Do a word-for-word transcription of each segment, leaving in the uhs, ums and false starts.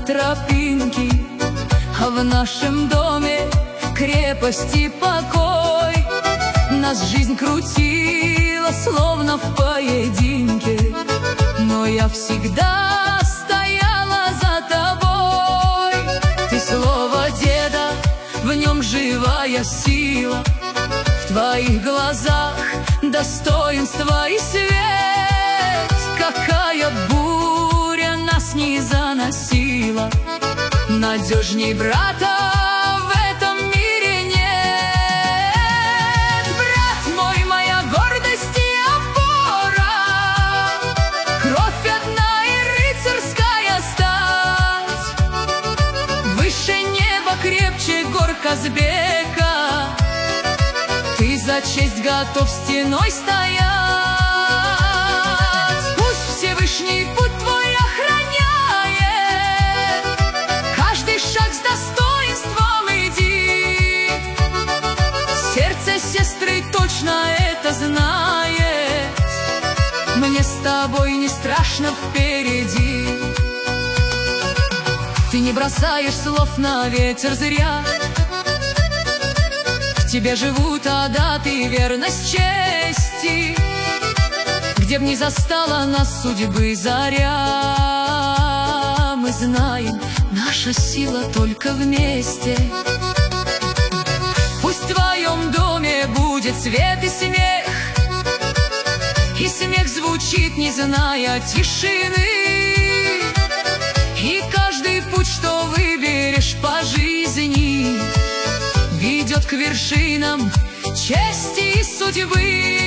тропинке, а в нашем доме крепости покой. Нас жизнь крутила, словно в поединке, но я всегда стояла за тобой. Ты слово деда, в нем живая сила, в твоих глазах достоинство и свет. Какая буря нас не заносила, надежней брата в этом мире нет. Брат мой, моя гордость и опора, кровь одна и рыцарская стать, выше неба, крепче гор Казбека. Ты за честь готов стеной стоять. Пусть Всевышний путь твой охраняет, каждый шаг с достоинством иди. Сердце сестры точно это знает, мне с тобой не страшно впереди. Ты не бросаешь слов на ветер зря, в тебе живут адат и верность чести. Где б ни застала нас судьбы заря, мы знаем, наша сила только вместе. Пусть в твоем доме будет свет и смех, и смех звучит, не зная тишины. И каждый путь, что выберешь по жизни, ведет к вершинам чести и судьбы.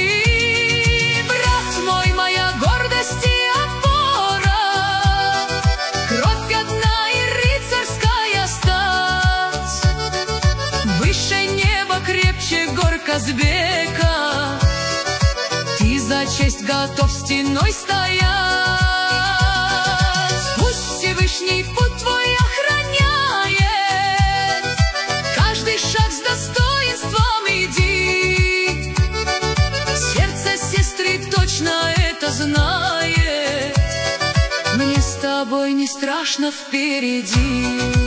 Брат мой, моя гордость и опора, кровь одна и рыцарская стать, выше неба, крепче гор Казбека. Ты за честь готов стеной стоять. Пусть Всевышний путь твой охраняет, каждый шаг с достоинством иди. Сердце сестры точно это знает, мне с тобой не страшно впереди.